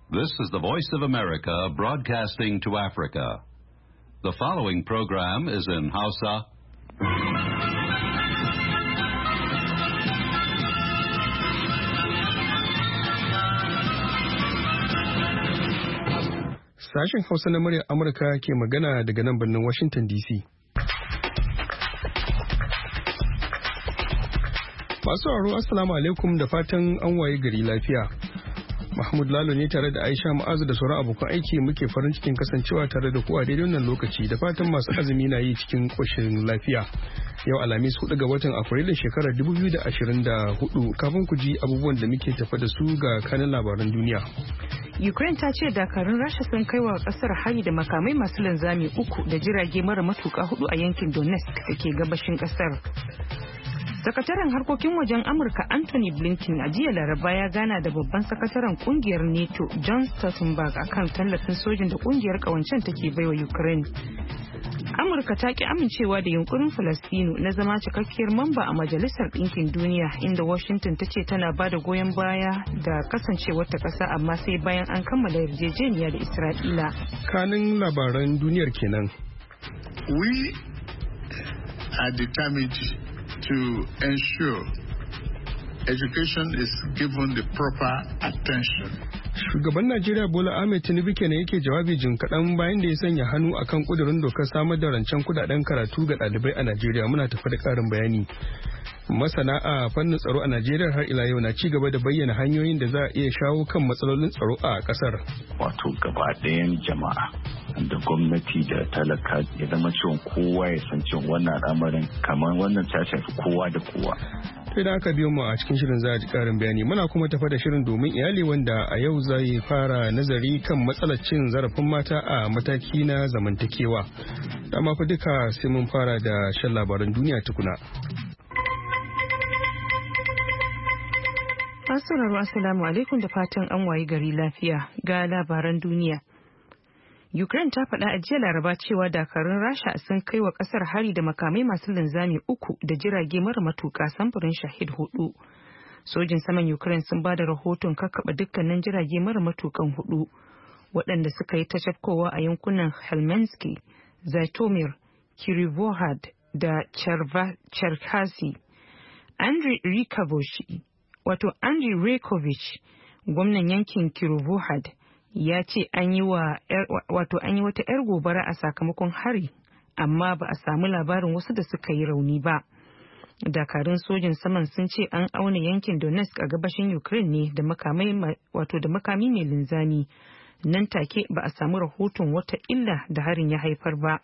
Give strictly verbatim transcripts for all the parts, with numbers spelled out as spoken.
This is the Voice of America broadcasting to Africa. The following program is in Hausa. Sashen Hausa na muryar Amurka ke magana daga nan birnin Washington D C. Masu sauraro Assalamu alaikum da fatan an waye gari lafiya. Mahmud Lalo ne tare da Aisha Ma'azu da sauran abokan aiki muke farin cikin kasancewa tare da ku a daidai wannan lokaci da fatan masu azumi na yi cikin ƙoshin lafiya. Yau Alhamis hudu ga watan Afrilun shekarar dubu biyu da ashirin da hudu kafin ku ji abubuwan da muke tafa da su ga kanin labaran duniya. Ukraine ta ce dakarun Rasha sun kai wa kasar hari da makamai masu linzami uku da jirage mara matuka hudu a yankin Donetsk da ke gabashin kasar. Sakataren harkokin wajen Amurka Anthony Blinken a jiya Laraba ya gana da babban sakataren kungiyar NATO John Stoltenberg akan tallafin sojin da kungiyar kawancen take baiwa Ukraine. Amurka ta ki amincewa da yunkurin Falastinu na zama cikakkiyar mamba a Majalisar Ɗinkin Duniya, inda Washington ta ce tana ba da goyon baya da kasancewar ta ƙasa, amma sai bayan an kammala yarjejeniya da Isra'ila. Kanin labaran duniyar kenan. We are determined to ensure education is given the proper attention. Shugaban Najeriya Bola Ahmed Tinubu kenan yake jawabi jin kaɗan bayan da ya sanya hannu akan ƙudurin dokar samar da rancen kudaden karatu ga ɗalibai a Najeriya. Muna tafi da ƙarin bayani. Masana a fannin tsaro a Najeriya har ila yau na ci gaba da bayyana hanyoyin da za a iya shawo kan matsalolin tsaro a ƙasar. Wato gaba ɗayan jama'a da gwamnati da talaka ya zama cewa kowa ya san cewa wannan al'amarin kamar wannan ta shafi kowa da kowa. Sai da aka biyo mu a cikin shirin za a ji karin bayani. Muna kuma tafa da shirin domin iyali wanda a yau zai fara nazari kan matsalar cin zarafin mata a mataki na zamantakewa. Dama fa duka sai mun fara da shan labaran duniya tukuna. Assalamu alaikum da fatan an wayi gari lafiya ga labaran duniya. Ukraine ta faɗa a jiya Laraba cewa dakarun Rasha sun kai wa ƙasar hari da makamai masu linzami uku da jirage mara matuƙa samfurin Shahid hudu. Sojin saman Ukraine sun ba da rahoton kakkaɓa dukkanin jirage mara matuƙan hudu waɗanda suka yi ta cafkowa a yankunan Helmensky, Zaitomir, Kirivohrad da Cherkasy. Andriy Rikovich, wato Andriy Rekovich, gwamnan yankin Kirivohrad, ya ce an yi wa wato an yi wata 'yar gobara a sakamakon hari, amma ba a samu labarin wasu da suka yi rauni ba. Dakarun sojin saman sun ce an auna yankin Donetsk a gabashin Ukraine ne da makamai wato da makami mai linzami. Nan take ba a samu rahoton wata illa da harin ya haifar ba.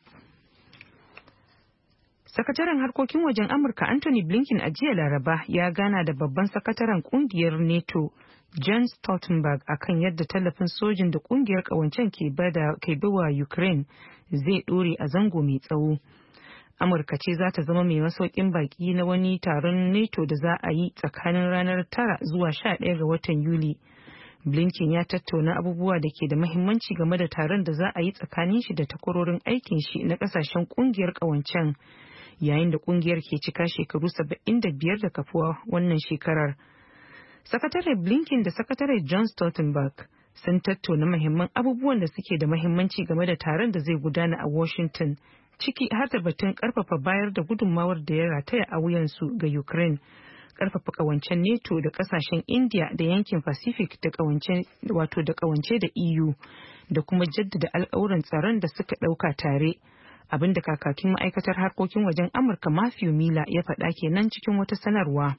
Sakataren harkokin wajen Amurka Anthony Blinken a jiya Laraba ya gana da babban sakataren kungiyar NATO John Stoltenberg akan yadda tallafin sojin da kungiyar kawancen ke bada ke bawa Ukraine zai dore a zango mai tsawo. Amurka ce za ta zama mai masaukin baki na wani taron NATO da za a yi tsakanin ranar tara zuwa sha ɗaya ga watan Yuli. Blinken ya tattauna abubuwa da ke da mahimmanci game da taron da za a yi tsakanin shi da takwarorin aikin shi na kasashen kungiyar kawancen, yayin da kungiyar ke cika shekaru saba'in da biyar da kafuwa wannan shekarar. Sakatare Blinken da Sakatare John Stoltenberg sun tattauna muhimman abubuwan da suke da mahimmanci game da taron da zai gudana a Washington, ciki har da batun karfafa bayar da gudunmawar da ya rataya a wuyansu ga Ukraine, karfafa kawancen NATO da kasashen India da yankin Pacific da kawance wato da kawance da E U, da kuma jaddada alƙawuran tsaron da suka ɗauka tare. Abinda kakakin ma'aikatar harkokin wajen Amurka Matthew Miller ya faɗa kenan cikin wata sanarwa.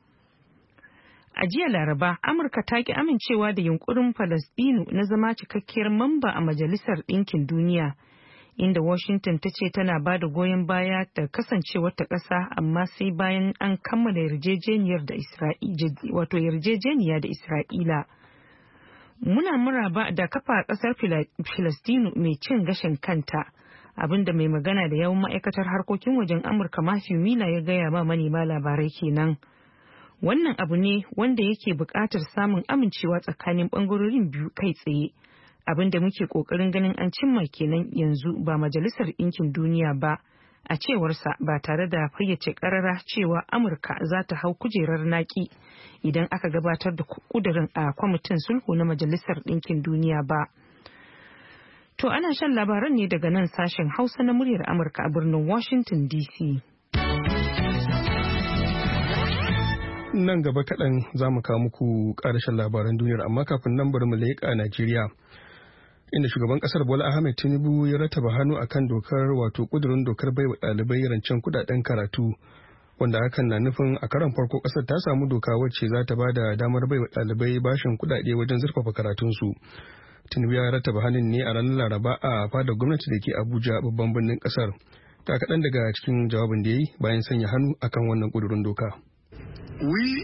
A jiya Laraba, Amurka ta ki amincewa da yunkurin Falastinu na zama cikakkiyar mamba a Majalisar Ɗinkin Duniya, inda Washington ta ce tana ba da goyon baya da kasancewar ta ƙasa, amma sai bayan an kammala yarjejeniyar da Isra'ila, wato yarjejeniya da Isra'ila. Muna muraba da kafa ƙasar Falastinu mai cin gashin kanta. Abinda mai magana da yawan ma'aikatar harkokin wajen Amurka Matthew Miller ya gaya ma manema labarai kenan. Wannan abu ne wanda yake buƙatar samun amincewa tsakanin ɓangarorin biyu kai tsaye. Abinda muke ƙoƙarin ganin an cimma kenan yanzu, ba Majalisar Ɗinkin Duniya ba, a cewarsa ba tare da fayyace karara cewa Amurka za ta hau kujerar naki idan aka gabatar da kudirin a kwamitin sulhu na Majalisar Ɗinkin Duniya ba. To ana shan labaran ne daga nan sashen Hausa na muryar Amurka a birnin Washington D C. Nan gaba kaɗan za mu kawo muku ƙarashin labaran duniyar, amma kafin nan bari mu leƙa Najeriya. Inda shugaban ƙasar Bola Ahmed Tinubu ya rataba hannu akan dokar wato ƙudurin dokar baiwa ɗalibai rancen kuɗaɗen karatu, wanda hakan na nufin a karon farko ƙasar ta samu doka wacce za ta ba da damar baiwa ɗalibai bashin kuɗaɗe wajen zurfafa karatunsu. Tinubu ya rataba hannun ne a ranar Laraba a fadar gwamnati da ke Abuja, babban birnin ƙasar. Ta kaɗan daga cikin jawabin da ya yi bayan sanya hannu akan wannan ƙudurin doka. We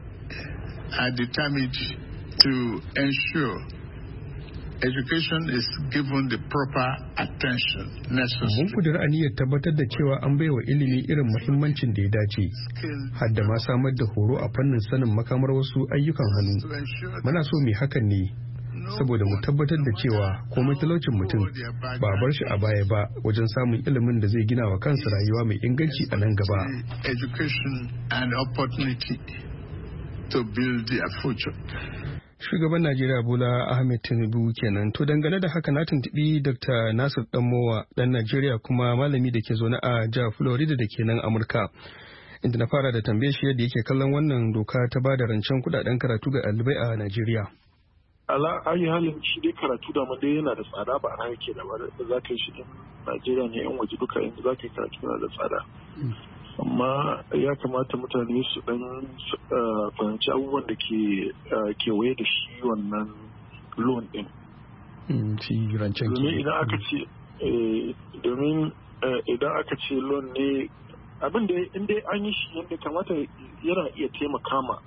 are determined to ensure education is given the proper attention necessary. Mun kudura aniyar tabbatar da cewa an baiwa ilimi irin muhimmancin da ya dace, har da ma samar da horo a fannin sanin makamar wasu ayyukan hannu. Muna so mu hakan ne saboda mu tabbatar da cewa komai talaucin mutum ba bar shi a baya ba wajen samun ilimin da zai gina wa kansa rayuwa mai inganci a nan gaba. Education and opportunity to build their future. Shugaban Najeriya Bola Ahmed Tinubu kenan. To dangane da haka na tuntuɓi Doctor Nasir Danmowa ɗan Najeriya kuma malami da ke zaune a jihar Florida da ke nan Amurka. Inda na fara da tambaye shi yadda yake kallon wannan doka ta ba da rancen kuɗaɗen karatu ga ɗalibai a Najeriya. Ala ayi halin shi dai karatu da dai yana da tsada ba a yake da ba da za ka yi shi in Najeriya ne yan waje duka inda za ka yi karatu yana da tsada. Amma ya kamata mutane su dan fahimci abubuwan da ke kewaye da shi wannan loan din. Domin idan aka ce domin idan aka ce loan ne abin da inda an yi shi yadda kamata yana iya taimaka ma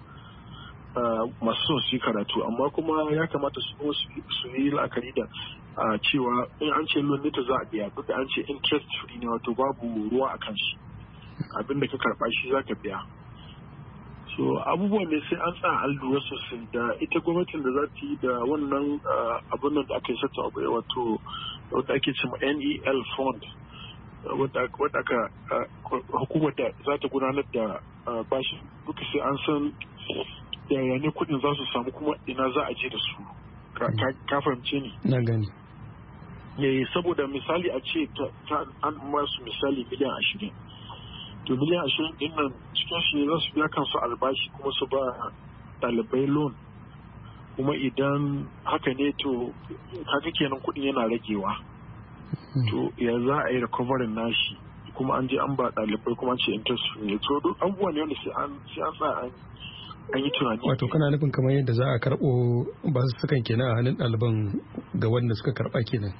masu son su yi karatu, amma kuma ya kamata su yi la'akari da cewa in an ce loan ne ta za a biya duk da an ce interest free ne, wato babu ruwa a kan shi. Abin da ka karba shi za ka biya. So abubuwan ne sai an tsaya an lura sosai da ita gwamnatin da za ta yi da wannan abin da aka yi sata abu wato wadda ake cewa N E L fund wadda aka hukumar da za ta gudanar da bashi duka sai an san yaya ne kudin za su samu kuma ina za a je da su. Ka fahimce ni? Na gani. Yayi saboda misali a ce an masu misali miliyan ashirin. To miliyan ashirin din nan cikin shi za su biya kansu albashi kuma su ba ɗalibai loan, kuma idan haka ne to haka kenan kuɗin yana ragewa. To ya za a yi recovering nashi kuma an je an ba ɗalibai kuma an ce interest ne. To duk abubuwa ne wanda sai an sai an sa an yi tunani. Wato kana nufin kamar yadda za a karɓo ba su sukan kenan a hannun ɗaliban ga wanda suka karɓa kenan.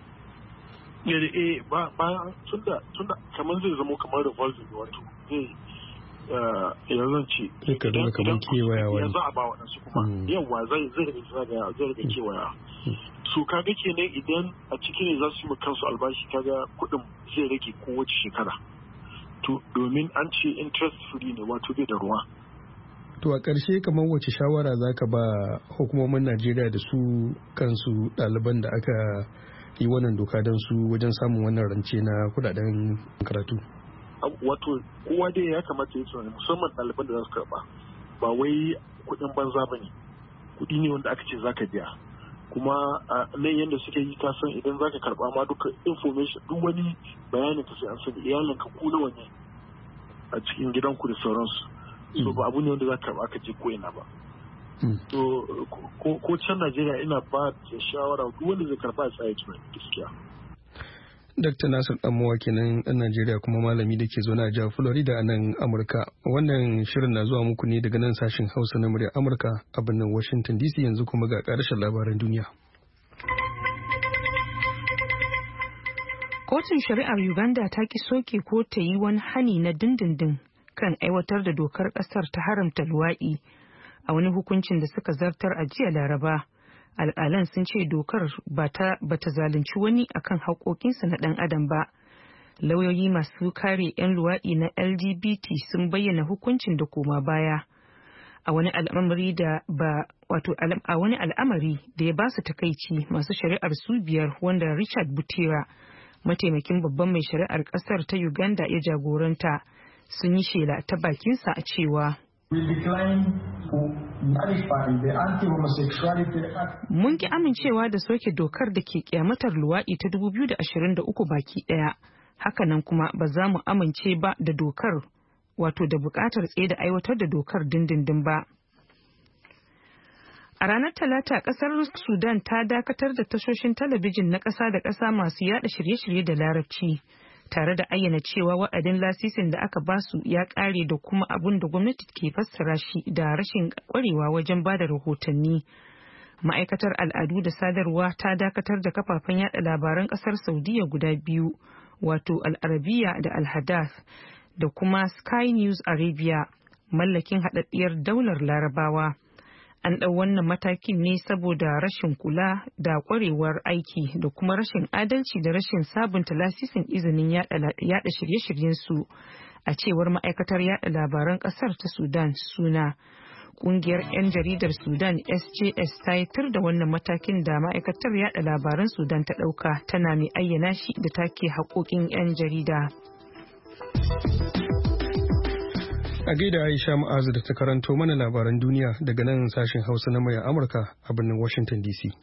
eh ba ba tunda tunda kamar zai zama kamar revolving wato zai ya zan ce idan kamar kewaya wani za a ba waɗansu kuma yawa zai zai rage zagaya zai rage kewaya su kaga kenan idan a ciki ne za su yi kansu albashi kaga kuɗin zai rage kowace shekara to domin an ce interest free ne wato bai da ruwa. To a ƙarshe kamar wace shawara za ka ba hukumomin Najeriya da su kansu ɗaliban da aka yi wannan doka don su wajen samun wannan rance na kudaden karatu? Wato kowa dai ya kamata ya tunani musamman ɗaliban da za su karɓa ba wai kuɗin banza ba ne, kuɗi ne wanda aka ce za ka biya kuma a nan yadda suke yi kasan idan za ka karɓa ma duka information duk wani bayanin ka sai an sani iyalinka ku nawa ne a cikin gidanku da sauransu, so ba abu ne wanda za ka karɓa ka je ko ina ba. To ko can Najeriya ina ba da shawara duk wanda zai karba a tsaye tunani gaskiya. Dakta Nasir Danmowa kenan ɗan Najeriya kuma malami da ke zaune a jihar Florida a nan Amurka. Wannan shirin na zuwa muku ne daga nan sashen Hausa na muryar Amurka a birnin Washington D C. Yanzu kuma ga ƙarshen labaran duniya. Kotun shari'ar Uganda ta ki soke ko ta yi wani hani na dindindin kan aiwatar da dokar ƙasar ta haramta luwaɗi. A wani hukuncin da suka zartar a jiya Laraba, alƙalan sun ce dokar ba ta zalunci wani akan haƙoƙinsa na ɗan adam ba. Lauyoyi masu kare 'yan luwaɗi na L G B T sun bayyana hukuncin da koma baya. A wani al'amari da ba wato a wani al'amari da ya ba su takaici, masu shari'ar su biyar wanda Richard Butera mataimakin babban mai shari'ar kasar ta Uganda ya jagoranta, sun yi shela ta bakinsa a cewa mun ki amincewa da soke dokar da ke kyamatar luwaɗi ta dubu biyu da ashirin da uku baki ɗaya. Hakanan kuma ba za mu amince ba da dokar, wato da buƙatar tsaye da aiwatar da dokar dindindin ba. A ranar Talata, ƙasar Sudan ta dakatar da tashoshin talabijin na ƙasa da ƙasa masu yada shirye-shirye da Larabci, tare da ayyana cewa wa'adin lasisin da aka basu ya ƙare da kuma abun da gwamnati ke fassara shi da rashin ƙwarewa wajen ba da rahotanni. Ma'aikatar al'adu da sadarwa ta dakatar da kafafen yada labaran ƙasar Saudiya guda biyu, wato Al-Arabiya da Al-Hadath, da kuma Sky News Arabia, mallakin haɗaɗɗiyar daular Larabawa. An ɗau wannan matakin ne saboda rashin kula da ƙwarewar aiki da kuma rashin adalci da rashin sabunta lasisin izinin yada shirye-shiryensu, a cewar ma'aikatar yada labaran ƙasar ta Sudan Suna. Ƙungiyar 'yan jaridar Sudan S J S ta yi tur da wannan matakin da ma'aikatar yada labaran Sudan ta ɗauka, tana mai ayyana shi da take haƙoƙin 'yan jarida. A gaida Aisha Ma'azu da ta karanto mana labaran duniya daga nan sashen Hausa na murya Amurka a birnin Washington D C.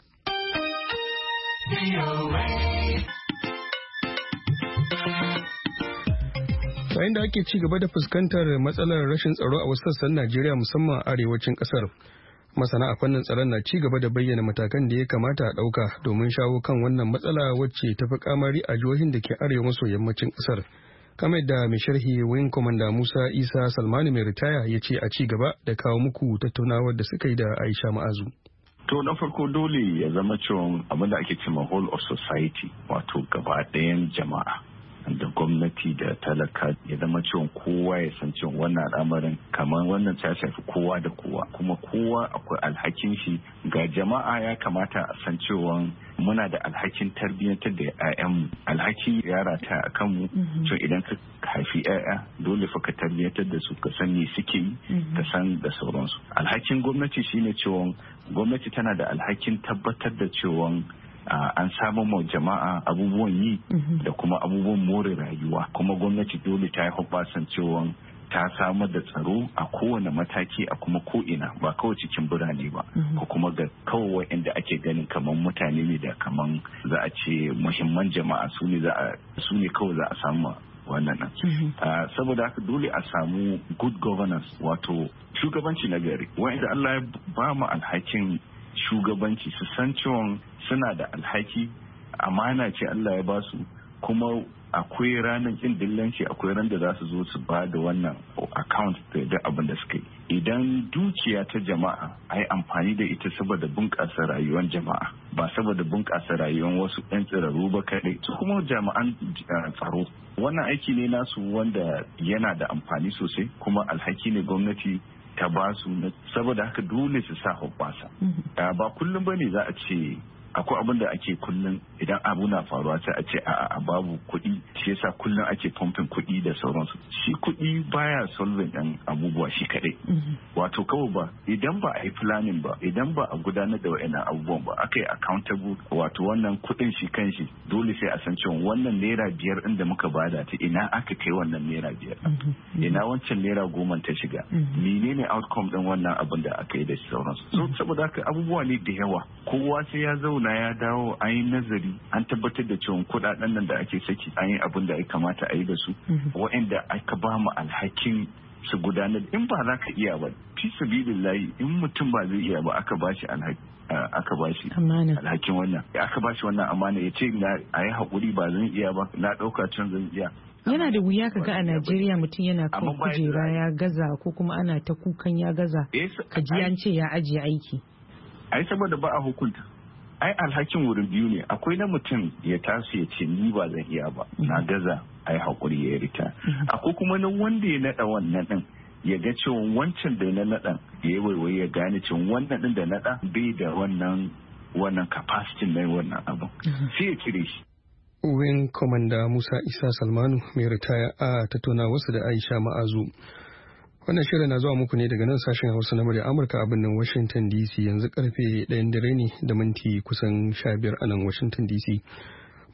Yayin da ake ci gaba da fuskantar matsalar rashin tsaro a wasu sassan Najeriya, musamman a arewacin kasar, masana a fannin tsaron na ci gaba da bayyana matakan da ya kamata a ɗauka domin shawo kan wannan matsala wacce ta fi kamari a jihohin da ke arewa maso yammacin kasar. Kamar da mai sharhi Wing Commander Musa Isa Salmani mai ritaya ya ce a ci gaba da kawo muku tattaunawar da suka yi da Aisha Ma'azu. To na farko dole ya zama cewa abin da ake cewa whole of society, wato gaba ɗayan jama'a da gwamnati da talaka, ya zama cewa kowa ya san cewa wannan al'amarin kamar wannan ta shafi kowa da kowa, kuma kowa akwai alhakin shi. Ga jama'a ya kamata a san cewa muna da alhakin tarbiyyantar da 'ya'yanmu, alhakin yara ta a kanmu. So idan ka haifi 'ya'ya dole fa ka tarbiyyantar da su, ka san me suke yi, ka san da sauransu. Alhakin gwamnati shine cewa gwamnati tana da alhakin tabbatar da cewa Uh, an samu ma jama'a abubuwan yi da kuma abubuwan more rayuwa, kuma gwamnati dole ta yi hoɓasan cewa ta samar da tsaro a kowane mataki a kuma ko'ina, ba kawai cikin birane ba, ko kuma ga kawai inda ake ganin kamar mutane ne da kamar za a ce muhimman jama'a su ne su ne kawai za a samu wannan nan. Uh, saboda haka dole a samu good governance, wato shugabanci na gari, wanda Allah ya ba mu alhakin shugabanci su san cewa suna da alhaki, amana ce Allah ya ba su, kuma akwai ranar kin dillanci, akwai ran da za su zo su ba da wannan account da abin da suka yi. Idan dukiya ta jama'a ai amfani da ita saboda bunƙasa rayuwar jama'a, ba saboda bunƙasa rayuwar wasu ɗan tsirarru ba kaɗai. Su kuma jami'an tsaro, wannan aiki ne nasu wanda yana da amfani sosai, kuma alhaki ne gwamnati ta ba su, saboda haka dole su sa hoɓɓasa. Ba kullum ba ne za a ce akwai abin da ake kullum idan abu na faruwa sai a ce a babu kuɗi, shi yasa kullum ake pumping kuɗi da sauransu. Shi kuɗi baya solving ɗan abubuwa shi kaɗai. Wato kawai ba idan ba a yi planning ba, idan ba a gudanar da wa'annan abubuwan ba, aka yi accountable, wato wannan kuɗin shi kanshi dole sai a san cewa wannan naira biyar ɗin da muka bada ta ina aka kai wannan naira biyar, ina wancan naira goma ta shiga, menene outcome ɗin wannan abin da aka yi da sauransu. So saboda haka abubuwa ne da yawa, kowa sai ya zauna ya dawo an yi nazari, an tabbatar da cewa kudaden nan da ake saki an yi abin da ya kamata a yi da su, waɗanda aka ba mu alhakin su gudanar. In ba za ka iya ba, fi sabilillahi, in mutum ba zai iya ba aka ba shi alhaki aka ba shi alhakin wannan, aka ba shi wannan amana, ya ce na a yi haƙuri ba zan iya ba, na ɗauka can zan iya. Yana da wuya ka ga a Najeriya mutum yana kan kujera ya gaza, ko kuma ana ta kukan ya gaza, ka ji an ce ya ajiye aiki. Ai saboda ba a hukunta. Ai alhakin wurin biyu ne, akwai na mutum ya taso ya ce ni ba zan iya ba, na gaza, ai haƙuri ya rita. Akwai kuma na wanda ya naɗa wannan ɗin ya ga cewa wancan da na naɗa ya yi waiwai ya gane cewa wannan ɗin da naɗa bai da wannan wannan capacity na wannan abin, sai ya cire shi. Wing Commander Musa Isa Salmanu mai ritaya a tattauna wasu da Aisha Ma'azu. Wannan shirin na zuwa muku ne daga nan sashen Hausa na murya Amurka a birnin Washington D C, yanzu karfe ɗayan dare ne da minti kusan sha biyar a nan Washington D C.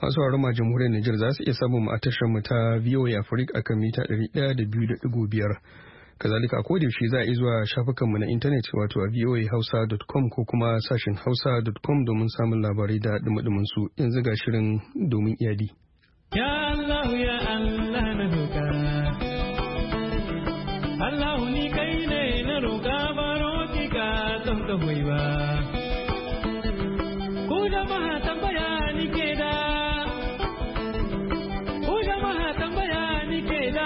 Masu sauraron ma jamhuriyar Nijar za su iya samun mu a tashar mu ta V O A Africa akan mita ɗari ɗaya da biyu da ɗigo biyar. Kazalika a koda yaushe za a yi zuwa shafukan mu na intanet wato a voa hausa dot com ko kuma sashin hausa dot com domin samun labarai da dumudumin su. Yanzu ga shirin domin iyali. Ya Allah ya Allah na roƙa. Allah ni kai ne na roƙa baro ki ka don ka hoyi ba. Ku jama'a tambaya ni ke da. Ku jama'a tambaya ni ke da.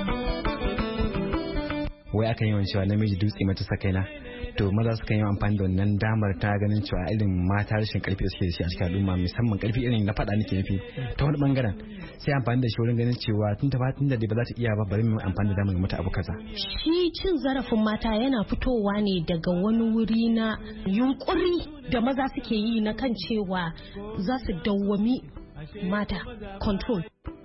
Wai akan yawan cewa namiji dutse mata sakaina. To maza sukan yi amfani da wannan damar ta ganin cewa irin mata rashin karfi da suke da shi a cikin al'umma musamman karfi irin na faɗa nake nufi ta wani bangaren sai amfani da shi wurin ganin cewa tun ta tun da ba za ta iya ba bari mu amfani da damar mata abu kaza. Shi cin zarafin mata yana fitowa ne daga wani wuri na yunkuri da maza suke yi na kan cewa za su dawwami mata control.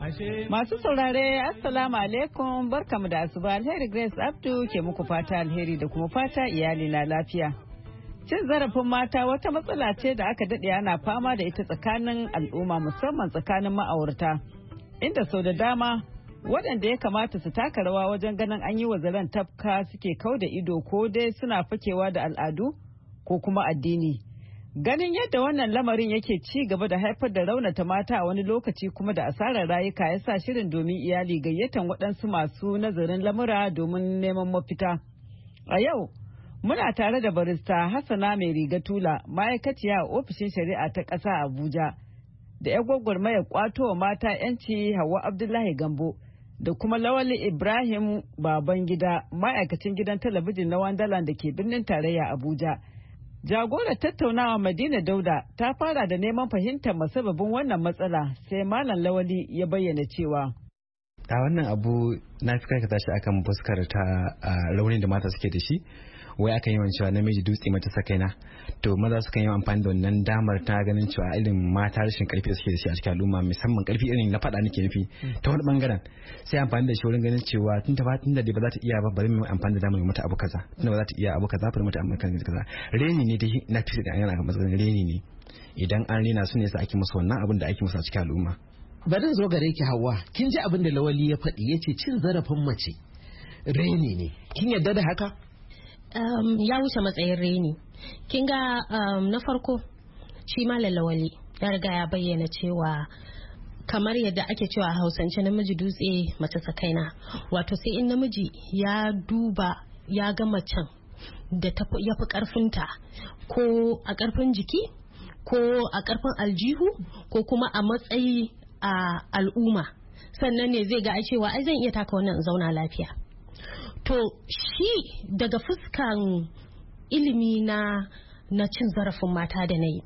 Masu saurare assalamu alaikum barkamu da asuba alheri Grace Abdu ke muku fata alheri da kuma fata iyali na lafiya. Cin zarafin mata wata matsala ce da aka daɗe ana fama da ita tsakanin al'umma musamman tsakanin ma'aurata. Inda sau da dama waɗanda ya kamata su taka rawa wajen ganin an yi wa zaren tafka suke kau da ido ko dai suna fakewa da al'adu ko kuma addini. Ganin yadda wannan lamarin yake ci gaba da haifar da raunata mata a wani lokaci kuma da asarar rayuka ya sa shirin domin iyali gayyatan waɗansu masu nazarin lamura domin neman mafita. A yau, muna tare da barista Hassana mai riga tula ma'aikaciya a ofishin shari'a ta ƙasa Abuja da 'yan gwagwarmayar ƙwato wa mata 'yanci Hauwa Abdullahi Gambo da kuma Lawali Ibrahim Babangida ma'aikacin gidan talabijin na Wandalan da ke birnin tarayya Abuja. Jagorar tattaunawa Madina Dauda ta fara da neman fahimtar masababin wannan matsala sai Malam Lawali ya bayyana cewa a wannan abu na fi karkata shi akan fuskar ta raunin da mata suke da shi wai akan yawan cewa namiji dutse mata sakaina to maza sukan yi amfani da wannan damar ta ganin cewa irin mata rashin karfi da suke da shi a cikin al'umma musamman karfi irin na faɗa nake nufi ta wani bangaren sai amfani da shi wurin ganin cewa tun ta tun da ba za ta iya ba bari mu amfani da damar mata abu kaza tun da ba za ta iya abu kaza bari mata amfani da kaza reni ne dai na fi da yana ga matsayin reni ne idan an rena su ne sa ake musu wannan abin da ake musu a cikin al'umma. Bari zo gare ki Hauwa kin ji abin da Lawali ya faɗi yace cin zarafin mace reni ne kin yarda da haka? Um, ya wuce matsayin reni kin ga um, na farko shi Malam Lawali ya riga ya bayyana cewa kamar yadda ake cewa a Hausance namiji dutse mace sakaina wato sai in namiji ya duba ya ga macen da ya fi karfinta ko a karfin jiki ko a karfin aljihu ko kuma a matsayi a al'umma sannan ne zai ga cewa ai zan iya taka wannan zauna lafiya. To shi daga fuskan ilimi na na cin zarafin mata da na yi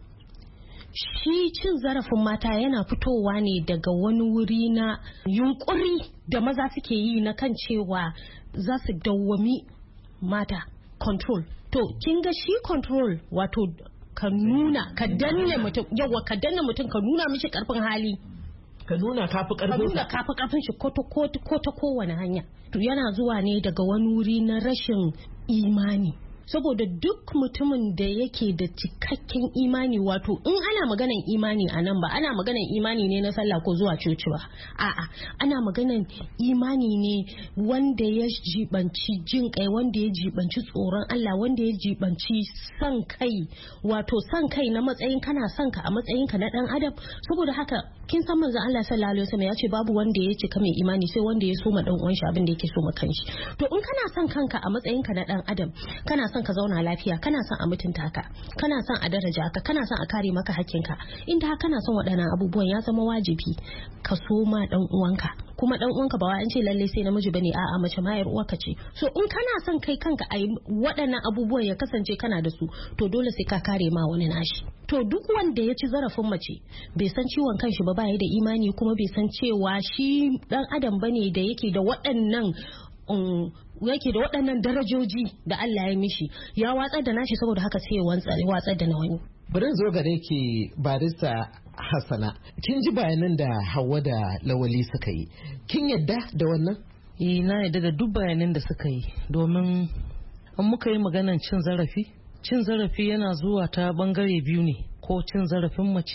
shi cin zarafin mata yana fitowa ne daga wani wuri na yunkuri da maza suke yi na kan cewa za su dawwami mata control. To kin ga shi control wato ka nuna ka danne mutum yawa ka danne mutum ka nuna mishi karfin hali ka nuna kafi karfin ka nuna kafi karfin shi ko ta kowane hanya to yana zuwa ne daga wani wuri na rashin imani saboda duk mutumin da yake da cikakken imani wato in ana maganan imani a nan ba ana maganan imani ne na sallah ko zuwa coci ba a'a ana maganan imani ne wanda ya jibanci jin kai wanda ya jibanci tsoron Allah wanda ya jibanci san kai wato san kai na matsayin kana son ka a matsayin ka na dan adam saboda haka kin san manzon Allah sallallahu alaihi wasallam ya ce babu wanda ya cika mai imani sai wanda ya so ma dan uwan shi abin da yake so ma kanshi to in kana son kanka a matsayin ka na dan adam kana son ka zauna lafiya kana son a mutunta ka kana son a daraja ka kana son a kare maka hakkinka inda kana son waɗannan abubuwan ya zama wajibi ka so ma dan uwanka kuma dan uwanka ba wa an ce lalle sai namiji bane a'a mace ma yar uwarka ce so in kana son kai kanka a waɗannan abubuwan ya kasance kana da su to dole sai ka kare ma wani nashi to duk wanda ya ci zarafin mace bai san ciwon kanshi ba bai da imani kuma bai san cewa shi dan adam bane da yake da waɗannan Um, yake da waɗannan darajoji da Allah ya mishi ya watsar da nashi saboda haka sai ya watsar da na wani. Bari zo gare ki barista Hassana kin ji bayanan da Hauwa da Lawali suka yi kin yadda da wannan? Eh na yadda da duk bayanan da suka yi domin an muka yi maganan cin zarafi cin zarafi yana zuwa ta bangare biyu ne ko cin zarafin mace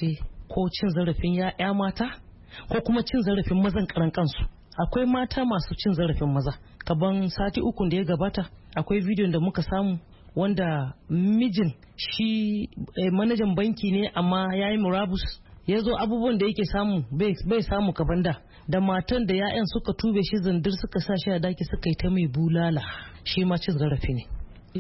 ko cin zarafin ya'ya mata ko kuma cin zarafin mazan karan kansu. Akwai mata masu cin zarafin maza. Kaban sati uku da ya gabata akwai bidiyon da muka samu wanda mijin shi eh, manajan banki ne amma ya yi murabus, ya zo abubuwan da yake samu bai samu kaban da da matan da ya'yan suka tube shi zindir suka sa shi a daki suka yi ta mai bulala, shi ma cin zarafi ne.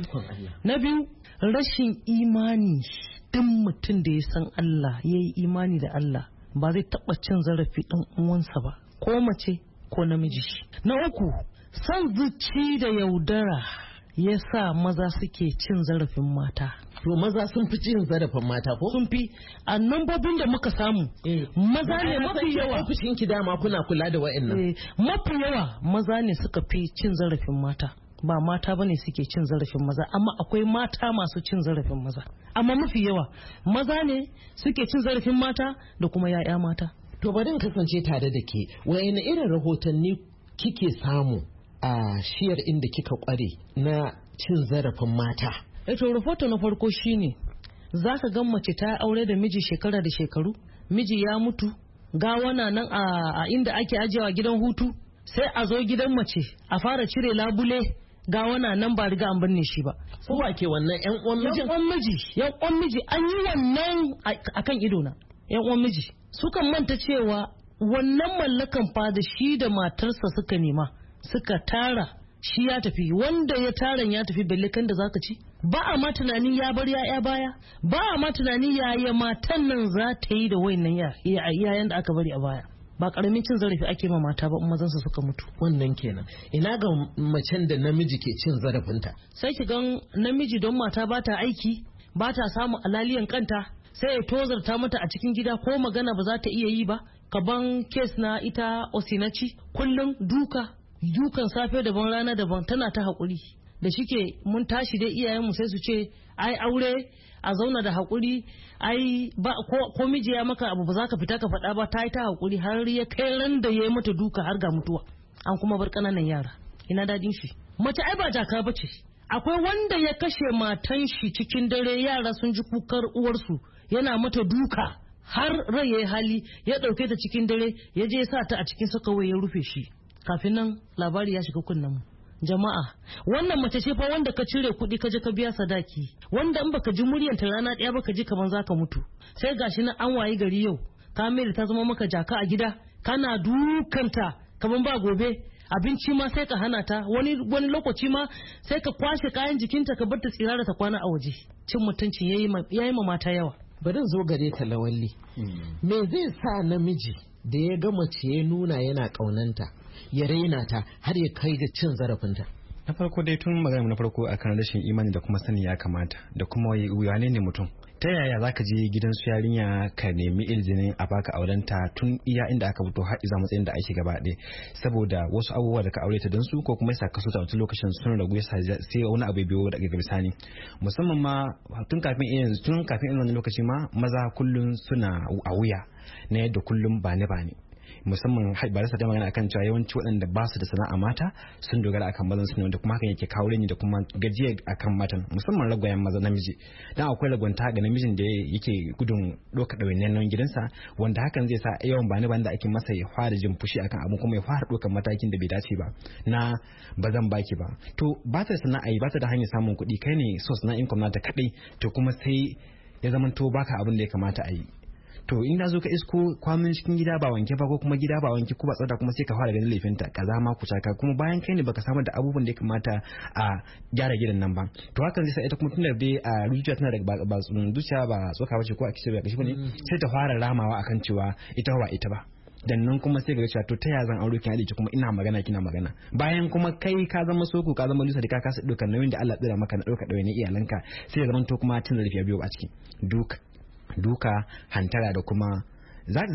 Na biyu, rashin imani. Duk mutum da ya san Allah ya yi imani da Allah ba zai taɓa cin zarafi ɗan uwansa ba, ko mace ko namiji. Na uku, san zuci da yaudara ya sa maza suke cin zarafin mata. To maza sun fi cin zarafin mata ko? Sun fi. A nambobin da muka samu, maza ne mafi yawa. Ofishin ki dama kuna kula da wa'annan. Mafi yawa maza ne suka fi cin zarafin mata. Ba mata bane suke cin zarafin maza, amma akwai mata masu cin zarafin maza. Amma mafi yawa maza ne suke cin zarafin mata da kuma ya'ya mata. To bari in kasance tare da ke, wa'anne irin rahotanni kike samu a shiyar inda kika kware na cin zarafin mata? E to rahoto na farko shine zaka ga mace ta aure da miji shekara da shekaru, miji ya mutu, gawana nan a inda ake ajiyewa gidan hutu, sai a zo gidan mace a fara cire labule, gawana nan ba riga an binne shi ba. Ko wa ke wannan yan uwan miji? Yan uwan miji, yan uwan miji an yi wannan akan ido na. Yan uwan miji sukan manta cewa wannan mallakan fa da shi da matarsa suka nema, suka tara, shi ya tafi, wanda ya taran ya tafi, balle kan da zaka ci. Ba a ma tunanin ya bar ya'ya baya, ba a ma tunanin yaya matan nan za ta yi da wayannan yayan da aka bari a baya. Ba karamin cin zarafi ake ma mata ba in mazan su suka mutu. Wannan kenan. Ina ga macen da namiji ke cin zarafinta? Sai ki gan namiji don mata ba ta aiki, ba ta samu alaliyan kanta, sai ya tozarta mata a cikin gida ko magana ba za ta iya yi ba. Kaban kes na ita Osinachi, kullum duka, dukan safe daban rana daban, tana ta haƙuri. Da shike mun tashi dai iyayenmu sai su ce ai aure a zauna da haƙuri, ai ba ko, ko miji ya maka abu ba za ka fita ka faɗa ba, ta yi ta haƙuri har ya kai ran da ya yi mata duka har ga mutuwa, an kuma bar ƙananan yara. Ina dadin shi. Mace ai ba jaka ba ce. Akwai wanda ya kashe matan shi cikin dare, yara sun ji kukar uwarsu, yana mata duka har rai ya yi hali, ya ɗauke ta cikin dare, ya je sa ta a cikin sakawai ya rufe shi. Kafin nan labari ya shiga kunnen mu. Jama'a, wannan mace ce fa wanda ka cire kuɗi ka je ka biya sadaki, wanda in baka ji muryanta rana ɗaya baka ji kaman zaka mutu. Sai gashi na an wayi gari yau, ka mai ta zama maka jaka a gida, kana dukanta kaman ba gobe, abinci ma sai ka hana ta, wani wani lokaci ma sai ka kwashe kayan jikinta ka bar ta tsirara ta kwana a waje. Cin mutunci yayi yayi ma mata yawa. Bari zo gare ta Lawalli. Me zai sa namiji da ya ga mace ya nuna yana kaunanta, ya raina ta har ya kai ga cin zarafinta? Na farko dai tun magana na farko akan rashin imani da kuma sani ya kamata da kuma wane ne mutum. Ta yaya za ka je gidan su yarinya ka nemi izinin a baka aurenta tun iya inda aka fito har iza matsayin da ake gaba ɗaya, saboda wasu abubuwa da ka aure ta don su ko kuma yasa ka so ta wata lokacin sun ragu yasa sai wani abu biyo daga bisani. Musamman ma tun kafin irin tun kafin irin wannan lokaci ma maza kullun suna a wuya na yadda kullum ba ne ba ne. Musamman ba da ta magana akan cewa yawanci waɗanda ba su da sana'a mata sun dogara akan mazan su ne, wanda kuma hakan yake kawo ni da kuma gajiya akan matan, musamman ragwayen maza namiji. Dan akwai ragwanta ga namijin da yake gudun doka ɗawainiyar nan gidansa, wanda hakan zai sa yawan bani bani da ake masa ya fara jin fushi akan abu kuma ya fara ɗaukar matakin da bai dace ba na ba zan baki ba. To ba ta da sana'a ba ta da hanyar samun kuɗi, kai ne source na income nata kaɗai, to kuma sai ya zamanto baka abin da ya kamata a yi. To in na zo ka isko kwamin cikin gida ba wanke ba ko kuma gida ba wanke ko ba tsada, kuma sai ka fara ganin laifinta kaza ma ku caka, kuma bayan kai ne baka samar da abubuwan da ya kamata a gyara gidan nan ba. To hakan zai sa ita kuma tunda dai a zuciya tana da ba zuciya ba tsoka bace ko a kishi ba kishi bane, sai ta fara ramawa akan cewa ita ba ita ba. Dan nan kuma sai ga cewa to ta ya zan aure kin halice kuma ina magana kina magana, bayan kuma kai ka zama soko ka zama lusa da ka kasa dokar nauyin da Allah tsira maka na dauka dawaine iyalanka, sai ya zama to kuma tun zarafi biyo a ciki duka duka hantara da kuma zai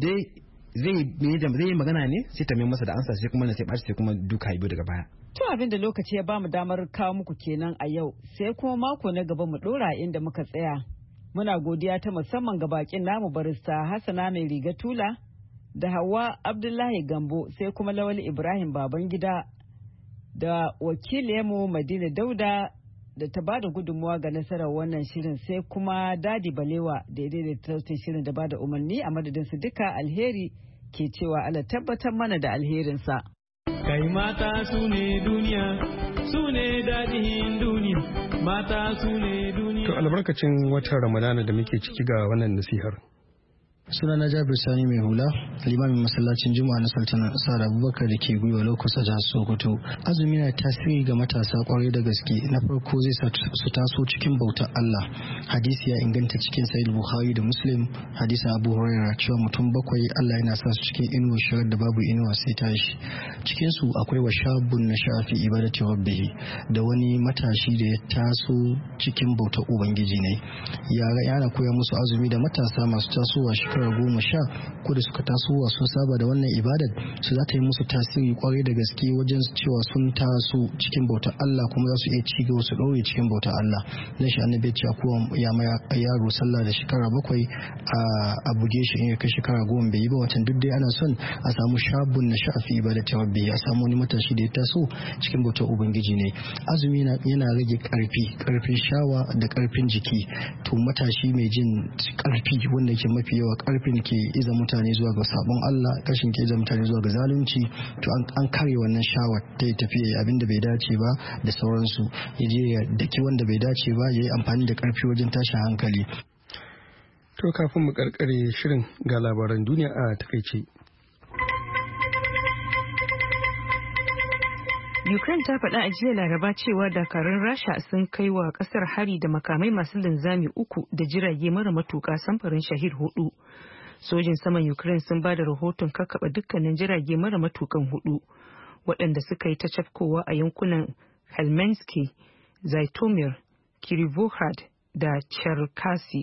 zai magana ne sai ta mai masa da ansa, sai kuma na sai ɓaci sai kuma duka biyu daga baya. To abin da lokaci ya bamu damar kawo muku kenan a yau, sai kuma mako na gaba mu dora inda muka tsaya. Muna godiya ta musamman ga bakin namu barista Hassana mai riga tula da Hauwa Abdullahi Gambo, sai kuma Lawali Ibrahim Babangida da wakiliyarmu Madina Dauda da ta bada gudunmuwa ga nasarar wannan shirin sai kuma Dadi Balewa da ya daidaita sautin shirin da bada umarni a madadin su duka alheri ke cewa Allah tabbatar mana da alherinsa. Kai mata su ne duniya, su ne daɗin duniya, mata su ne duniya. To albarkacin watan Ramadana da muke ciki ga wannan nasihar. Sunana Jabir Sani mai hula, limamin masallacin Juma'a na Sultan Sa'ad Abubakar da ke Gwiwa Lokusa jihar Sokoto. Azumi na tasiri ga matasa kwarai da gaske. Na farko zai sa su taso cikin bautar Allah. Hadisi ya inganta cikin Sahih Bukhari da Muslim, hadisin Abu Hurairah cewa mutum bakwai Allah yana sa su cikin inuwa shirar da babu inuwa sai tashi. Cikin su akwai wa shabun na shafi ibadati rabbihi, da wani matashi da ya taso cikin bautar Ubangiji ne. Yara yana koya musu azumi da matasa masu tasowa shekara goma sha ko da suka tasowa sun saba da wannan ibadar, su za ta yi musu tasiri kwarai da gaske wajen cewa sun taso cikin bautar Allah kuma za su iya ci gaba su ɗaure cikin bautar Allah. Dan shi annabi ya ce ko ya ma yaro sallah da shekara bakwai a buge shi in ya kai shekara goma bai yi ba. Watan duk dai ana son a samu shabun na shafi ibadati rabbi, a samu wani matashi da ya taso cikin bautar Ubangiji ne. Azumi yana rage karfi karfin shawa da karfin jiki. To matashi mai jin karfi wanda ke mafi yawa karfin ke iza mutane zuwa ga sabon Allah, kashin ke iza mutane zuwa ga zalunci, to an kare wannan shawar ta tafiya abinda bai dace ba da sauransu, ya je ya daki wanda bai dace ba, ya yi amfani da karfi wajen tashin hankali. To kafin mu karkare shirin ga labaran duniya a takaice. Ukraine ta faɗa a jiya Laraba cewa dakarun Rasha sun kai wa ƙasar hari da makamai masu linzami uku da jirage mara matuƙa samfurin Shahid hudu. Sojin saman Ukraine sun ba da rahoton kakkaɓa dukkanin jirage mara matuƙan hudu waɗanda suka yi ta cafkowa a yankunan Helmensky, Zaitomir, Kirivohrad da Cherkasy.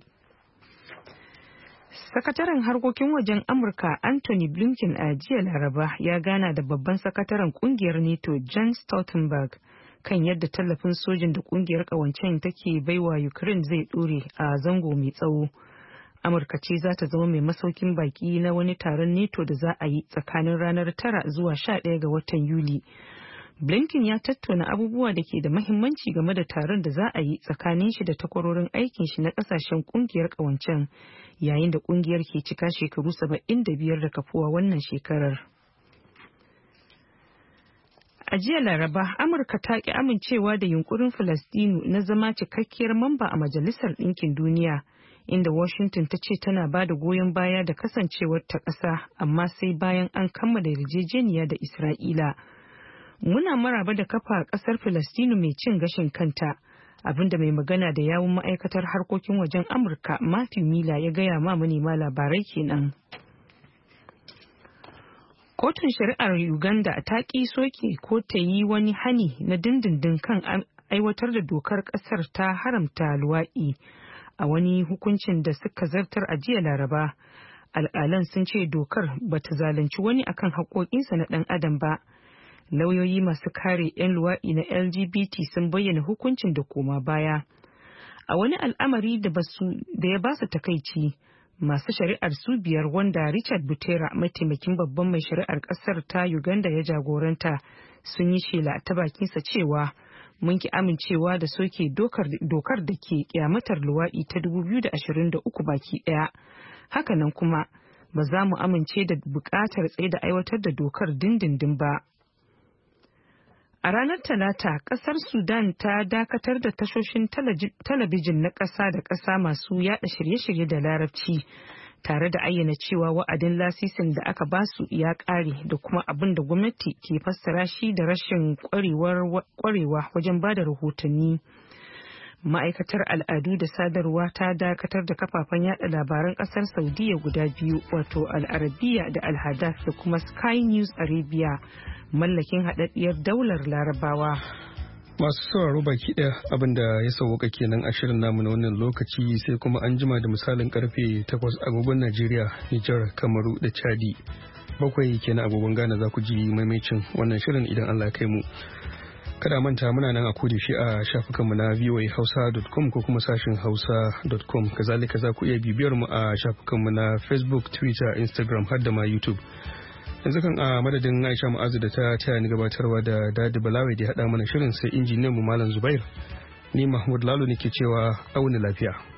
Sakataren harkokin wajen Amurka Anthony Blinken a jiya Laraba ya gana da babban sakataren kungiyar NATO Jens Stoltenberg kan yadda tallafin sojin da kungiyar kawancen take baiwa Ukraine zai dore a zango mai tsawo. Amurka ce za ta zama mai masaukin baki na wani taron NATO da za a yi tsakanin ranar tara zuwa sha ɗaya ga watan Yuli. Blinken ya tattauna abubuwa da ke da mahimmanci game da taron da za a yi tsakanin shi da takwarorin aikin shi na kasashen kungiyar kawancen yayin da kungiyar ke cika shekaru saba'in da biyar da kafuwa wannan shekarar. A jiya Laraba, Amurka ta ki amincewa da yunkurin Falastinu na zama cikakkiyar mamba a Majalisar Ɗinkin Duniya, inda Washington ta ce tana ba da goyon baya da kasancewar ta ƙasa, amma sai bayan an kammala yarjejeniya da Isra'ila. Muna maraba da kafa kasar Falastinu mai cin gashin kanta, abinda mai magana da yawun ma'aikatar harkokin wajen Amurka Matthew Miller ya gaya ma manema labarai kenan. Kotun shari'ar Uganda ta ƙi soke ko ta yi wani hani na dindindin kan aiwatar da dokar ƙasar ta haramta luwaɗi a wani hukuncin da suka zartar a jiya Laraba. Alƙalan sun ce dokar bata zalunci wani akan haƙoƙinsa na ɗan adam ba. Lauyoyi masu kare 'yan luwaɗi na L G B T sun bayyana hukuncin da koma baya. A wani al'amari da ya ba su takaici, masu shari'ar su biyar wanda Richard Butera, mataimakin babban mai shari'ar ƙasar ta Uganda ya jagoranta, sun yi shela ta bakinsa cewa mun ki amincewa da soke dokar da ke kyamatar luwaɗi ta dubu biyu da ashirin da uku baki ɗaya. Hakanan kuma ba za mu amince da buƙatar tsaye da aiwatar da dokar dindindin ba. A ranar Talata, kasar Sudan ta dakatar da tashoshin talabijin na ƙasa da ƙasa masu yada shirye-shirye da Larabci, tare da ayyana cewa wa'adin lasisin da aka basu ya ƙare da kuma abin da gwamnati ke fassara shi da rashin ƙwarewa wajen ba da rahotanni. Ma'aikatar al'adu da sadarwa ta dakatar da kafafen yada labaran ƙasar Saudiya guda biyu, wato Al-Arabiya da Al-Hadath da kuma Sky News Arabia, mallakin haɗaɗɗiyar daular Larabawa. Masu sauraro baki ɗaya abinda ya sauwaka kenan a shirin namu na wannan lokaci, sai kuma an jima da misalin karfe takwas agogon Najeriya, Nijar, Kamaru da Chadi. Bakwai kenan agogon Ghana za ku ji maimacin wannan shirin idan Allah ya kai mu. Kada manta muna nan a kodashi a shafukanmu na v o a hausa dot com ko kuma sashin hausa dot com. Kazalika za ku iya bibiyar mu a shafukanmu na Facebook, Twitter, Instagram har da ma YouTube. Yanzu kan a madadin Aisha Mu'azu da ta taya ni gabatarwa da Dadi Balawi da ya haɗa mana shirin, sai injiniyan mu Malam Zubair. ni Mahmud Lalo ne ke cewa auni lafiya.